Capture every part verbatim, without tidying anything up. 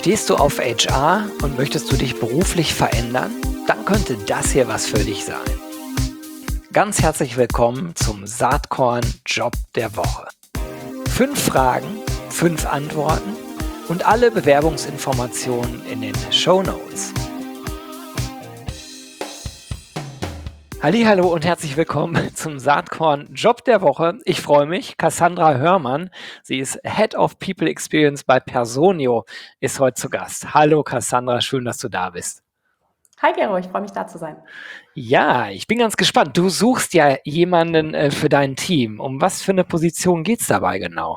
Stehst du auf H R und möchtest du dich beruflich verändern? Dann könnte das hier was für dich sein. Ganz herzlich willkommen zum Saatkorn Job der Woche. Fünf Fragen, fünf Antworten und alle Bewerbungsinformationen in den Shownotes. Hallihallo und herzlich willkommen zum Saatkorn Job der Woche. Ich freue mich, Cassandra Hörmann, sie ist Head of People Experience bei Personio, ist heute zu Gast. Hallo Cassandra, schön, dass du da bist. Hi Gero, ich freue mich da zu sein. Ja, ich bin ganz gespannt. Du suchst ja jemanden äh, für dein Team. Um was für eine Position geht es dabei genau?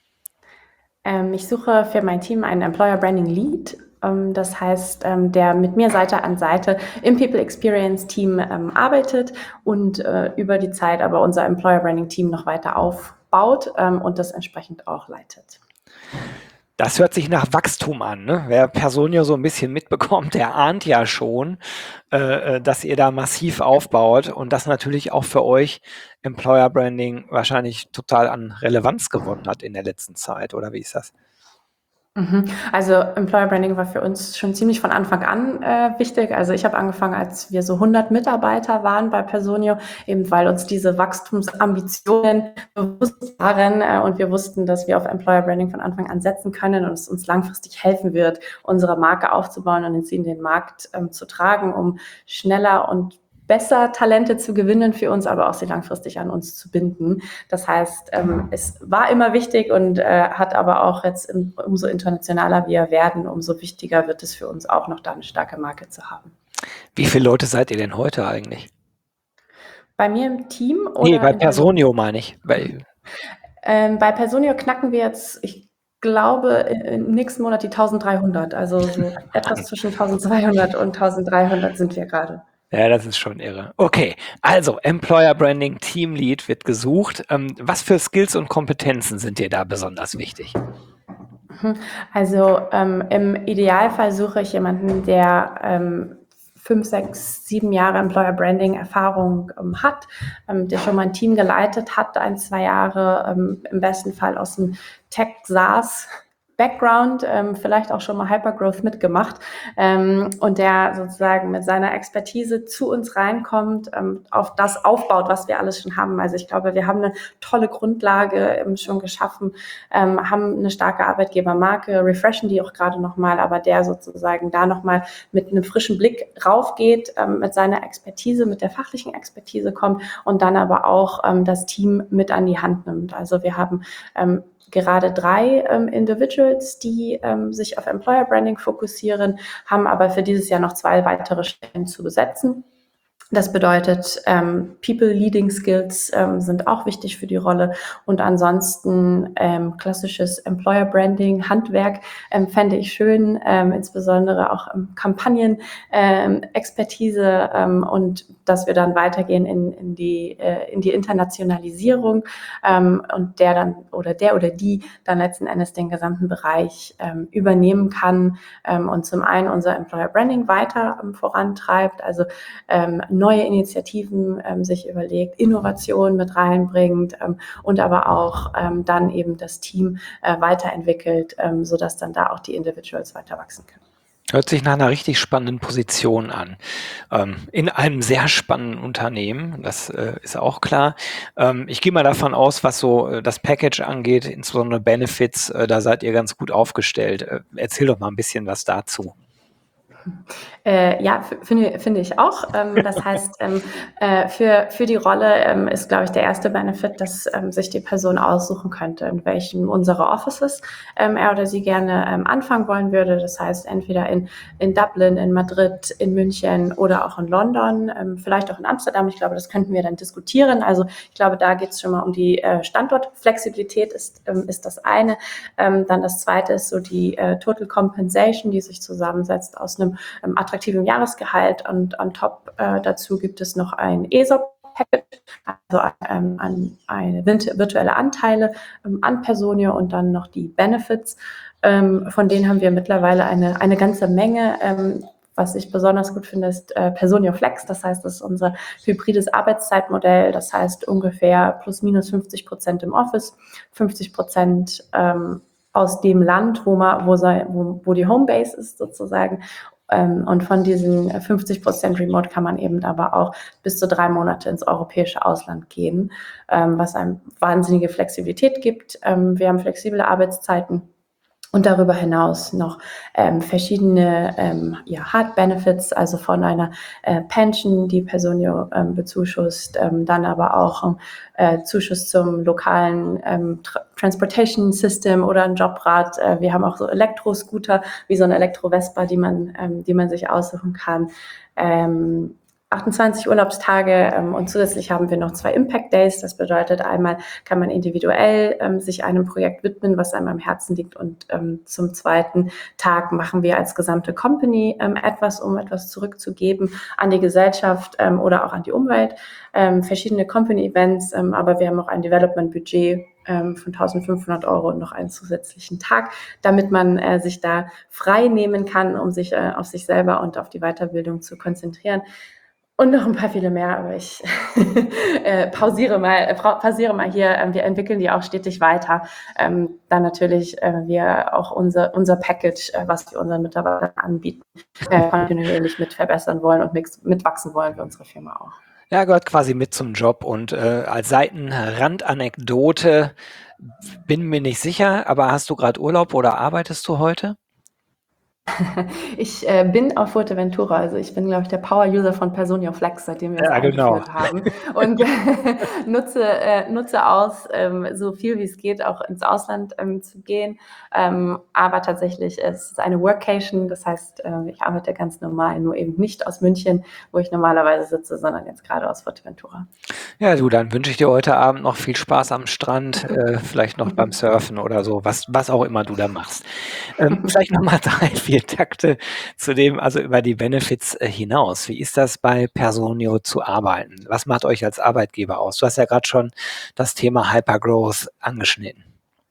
Ähm, ich suche für mein Team einen Employer Branding Lead. Ähm, das heißt, ähm, der mit mir Seite an Seite im People Experience Team ähm, arbeitet und äh, über die Zeit aber unser Employer Branding Team noch weiter aufbaut ähm, und das entsprechend auch leitet. Das hört sich nach Wachstum an, ne? Wer Personio so ein bisschen mitbekommt, der ahnt ja schon, äh, dass ihr da massiv aufbaut und das natürlich auch für euch Employer Branding wahrscheinlich total an Relevanz gewonnen hat in der letzten Zeit, oder wie ist das? Mhm. Also Employer Branding war für uns schon ziemlich von Anfang an äh, wichtig. Also ich habe angefangen, als wir so hundert Mitarbeiter waren bei Personio, eben weil uns diese Wachstumsambitionen bewusst waren äh, und wir wussten, dass wir auf Employer Branding von Anfang an setzen können und es uns langfristig helfen wird, unsere Marke aufzubauen und sie in den Markt ähm, zu tragen, um schneller und besser Talente zu gewinnen für uns, aber auch sie langfristig an uns zu binden. Das heißt, ähm, es war immer wichtig und äh, hat aber auch jetzt im, umso internationaler wir werden, umso wichtiger wird es für uns auch noch da eine starke Marke zu haben. Wie viele Leute seid ihr denn heute eigentlich? Bei mir im Team oder Nee, bei in Person? Personio meine ich. Bei, Ähm, bei Personio knacken wir jetzt, ich glaube, im nächsten Monat die dreizehnhundert. Also so etwas zwischen zwölfhundert und dreizehnhundert sind wir gerade. Ja, das ist schon irre. Okay, also Employer Branding Team Lead wird gesucht. Ähm, was für Skills und Kompetenzen sind dir da besonders wichtig? Also ähm, im Idealfall suche ich jemanden, der ähm, fünf, sechs, sieben Jahre Employer Branding Erfahrung ähm, hat, ähm, der schon mal ein Team geleitet hat, ein, zwei Jahre, ähm, im besten Fall aus dem Tech SaaS Background, ähm, vielleicht auch schon mal Hypergrowth mitgemacht ähm, und der sozusagen mit seiner Expertise zu uns reinkommt, ähm, auf das aufbaut, was wir alles schon haben. Also ich glaube, wir haben eine tolle Grundlage ähm, schon geschaffen, ähm, haben eine starke Arbeitgebermarke, refreshen die auch gerade nochmal, aber der sozusagen da nochmal mit einem frischen Blick raufgeht, ähm, mit seiner Expertise, mit der fachlichen Expertise kommt und dann aber auch ähm, das Team mit an die Hand nimmt. Also wir haben ähm, gerade drei ähm, Individuals, die ähm, sich auf Employer Branding fokussieren, haben aber für dieses Jahr noch zwei weitere Stellen zu besetzen. Das bedeutet, ähm, People-Leading Skills ähm, sind auch wichtig für die Rolle und ansonsten ähm, klassisches Employer-Branding, Handwerk ähm, fände ich schön, ähm, insbesondere auch ähm, Kampagnen, ähm, Expertise ähm, und dass wir dann weitergehen in, in, die, äh, in die Internationalisierung ähm, und der dann oder der oder die dann letzten Endes den gesamten Bereich ähm, übernehmen kann ähm, und zum einen unser Employer-Branding weiter ähm, vorantreibt, also ähm, neue Initiativen ähm, sich überlegt, Innovation mit reinbringt ähm, und aber auch ähm, dann eben das Team äh, weiterentwickelt, ähm, sodass dann da auch die Individuals weiter wachsen können. Hört sich nach einer richtig spannenden Position an. Ähm, in einem sehr spannenden Unternehmen, das äh, ist auch klar. Ähm, ich gehe mal davon aus, was so äh, das Package angeht, insbesondere Benefits, äh, da seid ihr ganz gut aufgestellt. Äh, erzähl doch mal ein bisschen was dazu. Äh, ja, f- finde, finde ich auch. Ähm, das heißt, ähm, äh, für, für die Rolle ähm, ist, glaube ich, der erste Benefit, dass ähm, sich die Person aussuchen könnte, in welchem unserer Offices ähm, er oder sie gerne ähm, anfangen wollen würde. Das heißt, entweder in, in Dublin, in Madrid, in München oder auch in London, ähm, vielleicht auch in Amsterdam. Ich glaube, das könnten wir dann diskutieren. Also ich glaube, da geht es schon mal um die äh, Standortflexibilität ist, ähm, ist das eine. Ähm, dann das zweite ist so die äh, Total Compensation, die sich zusammensetzt aus einem ähm, attraktiven Jahresgehalt und on top äh, dazu gibt es noch ein E S O P-Package, also ähm, an eine virtuelle Anteile ähm, an Personio und dann noch die Benefits. Ähm, von denen haben wir mittlerweile eine, eine ganze Menge. Ähm, was ich besonders gut finde, ist äh, Personio Flex. Das heißt, das ist unser hybrides Arbeitszeitmodell. Das heißt ungefähr plus minus fünfzig Prozent im Office, fünfzig Prozent ähm, aus dem Land, wo man, wo, sei, wo, wo die Homebase ist sozusagen. Ähm, und von diesen fünfzig Prozent Remote kann man eben aber auch bis zu drei Monate ins europäische Ausland gehen, ähm, was einem wahnsinnige Flexibilität gibt. Ähm, wir haben flexible Arbeitszeiten. Und darüber hinaus noch ähm, verschiedene ähm, ja, Hard Benefits, also von einer äh, Pension, die Personio ähm, bezuschusst, ähm, dann aber auch äh, Zuschuss zum lokalen ähm, Tra- Transportation System oder ein Jobrad. Äh, wir haben auch so Elektroscooter, wie so eine Elektro-Vespa, die man, ähm, die man sich aussuchen kann. Ähm, achtundzwanzig Urlaubstage ähm, und zusätzlich haben wir noch zwei Impact Days. Das bedeutet, einmal kann man individuell ähm, sich einem Projekt widmen, was einem am Herzen liegt, und ähm, zum zweiten Tag machen wir als gesamte Company ähm, etwas, um etwas zurückzugeben an die Gesellschaft ähm, oder auch an die Umwelt. Ähm, verschiedene Company-Events, ähm, aber wir haben auch ein Development-Budget ähm, von eintausendfünfhundert Euro und noch einen zusätzlichen Tag, damit man äh, sich da frei nehmen kann, um sich äh, auf sich selber und auf die Weiterbildung zu konzentrieren. Und noch ein paar viele mehr, aber ich äh, pausiere mal, äh, pausiere mal hier. Ähm, wir entwickeln die auch stetig weiter. Ähm, dann natürlich äh, wir auch unser, unser Package, äh, was wir unseren Mitarbeitern anbieten, äh, kontinuierlich mit verbessern wollen und mit, mitwachsen wollen für unsere Firma auch. Ja, gehört quasi mit zum Job und äh, als Seitenrandanekdote, bin mir nicht sicher, aber hast du gerade Urlaub oder arbeitest du heute? Ich äh, bin auf Fuerteventura, also ich bin, glaube ich, der Power-User von Personio Flex, seitdem wir es Ja, genau. eingeführt haben, und nutze, äh, nutze aus, ähm, so viel wie es geht, auch ins Ausland ähm, zu gehen. Ähm, aber tatsächlich ist es eine Workation, das heißt, äh, ich arbeite ganz normal, nur eben nicht aus München, wo ich normalerweise sitze, sondern jetzt gerade aus Fuerteventura. Ja, du, dann wünsche ich dir heute Abend noch viel Spaß am Strand, äh, vielleicht noch beim Surfen oder so, was, was auch immer du da machst. Ähm, vielleicht nochmal drei, vier Takte zu dem, also über die Benefits äh, hinaus. Wie ist das bei Personio zu arbeiten? Was macht euch als Arbeitgeber aus? Du hast ja gerade schon das Thema Hypergrowth angeschnitten.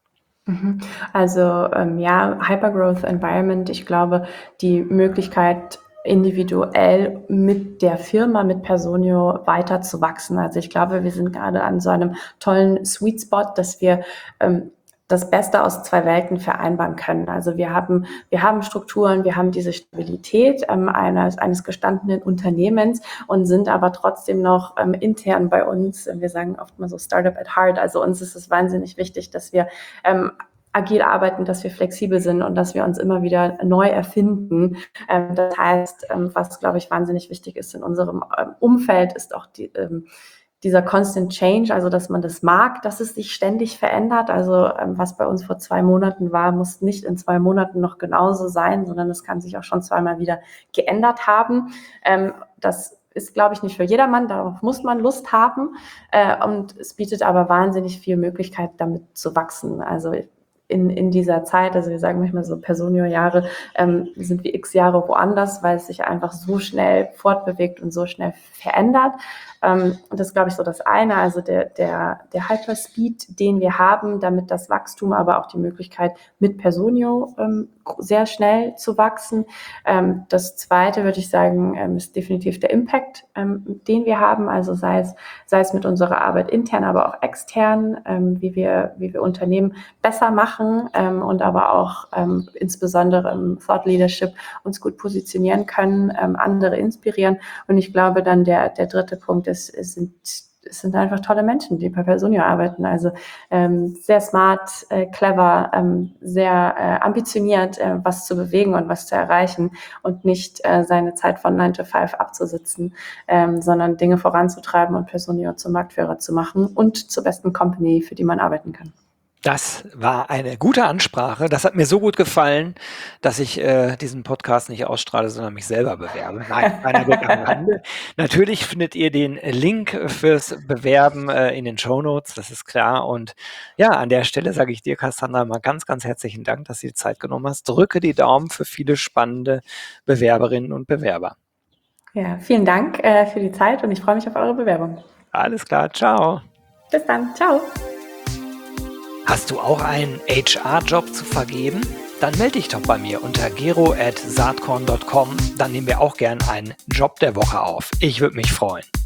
Also ähm, ja, Hypergrowth Environment, ich glaube, die Möglichkeit, individuell mit der Firma, mit Personio weiter zu wachsen. Also ich glaube, wir sind gerade an so einem tollen Sweet Spot, dass wir ähm, das Beste aus zwei Welten vereinbaren können. Also wir haben, wir haben Strukturen, wir haben diese Stabilität ähm, eines, eines gestandenen Unternehmens und sind aber trotzdem noch ähm, intern bei uns, wir sagen oft mal so Startup at Heart, also uns ist es wahnsinnig wichtig, dass wir ähm, agil arbeiten, dass wir flexibel sind und dass wir uns immer wieder neu erfinden. Ähm, das heißt, ähm, was, glaube ich, wahnsinnig wichtig ist in unserem ähm, Umfeld, ist auch die, ähm, dieser Constant Change, also dass man das mag, dass es sich ständig verändert. Also ähm, was bei uns vor zwei Monaten war, muss nicht in zwei Monaten noch genauso sein, sondern es kann sich auch schon zweimal wieder geändert haben. Ähm, das ist, glaube ich, nicht für jedermann, darauf muss man Lust haben. Äh, und es bietet aber wahnsinnig viel Möglichkeit, damit zu wachsen. Also In, in dieser Zeit, also wir sagen manchmal so Personio-Jahre, ähm, sind wir x Jahre woanders, weil es sich einfach so schnell fortbewegt und so schnell verändert. Ähm, und das ist, glaube ich, so das eine, also der, der, der Hyperspeed, den wir haben, damit das Wachstum, aber auch die Möglichkeit, mit Personio ähm, sehr schnell zu wachsen. Ähm, das zweite, würde ich sagen, ähm, ist definitiv der Impact, ähm, den wir haben, also sei es, sei es mit unserer Arbeit intern, aber auch extern, ähm, wie wir, wie wir Unternehmen besser machen ähm, und aber auch ähm, insbesondere im Thought Leadership uns gut positionieren können, ähm, andere inspirieren. Und ich glaube dann der, der dritte Punkt ist, es sind, es sind einfach tolle Menschen, die bei Personio arbeiten. Also ähm, sehr smart, äh, clever, ähm, sehr äh, ambitioniert, äh, was zu bewegen und was zu erreichen und nicht äh, seine Zeit von nine to five abzusitzen, ähm, sondern Dinge voranzutreiben und Personio zum Marktführer zu machen und zur besten Company, für die man arbeiten kann. Das war eine gute Ansprache. Das hat mir so gut gefallen, dass ich äh, diesen Podcast nicht ausstrahle, sondern mich selber bewerbe. Nein, kleiner Blick am Rande. Natürlich findet ihr den Link fürs Bewerben äh, in den Shownotes, das ist klar. Und ja, an der Stelle sage ich dir, Cassandra, mal ganz, ganz herzlichen Dank, dass du die Zeit genommen hast. Drücke die Daumen für viele spannende Bewerberinnen und Bewerber. Ja, vielen Dank äh, für die Zeit und ich freue mich auf eure Bewerbung. Alles klar, ciao. Bis dann, ciao. Hast du auch einen H R-Job zu vergeben? Dann melde dich doch bei mir unter gero at saatkorn punkt com. Dann nehmen wir auch gern einen Job der Woche auf. Ich würde mich freuen.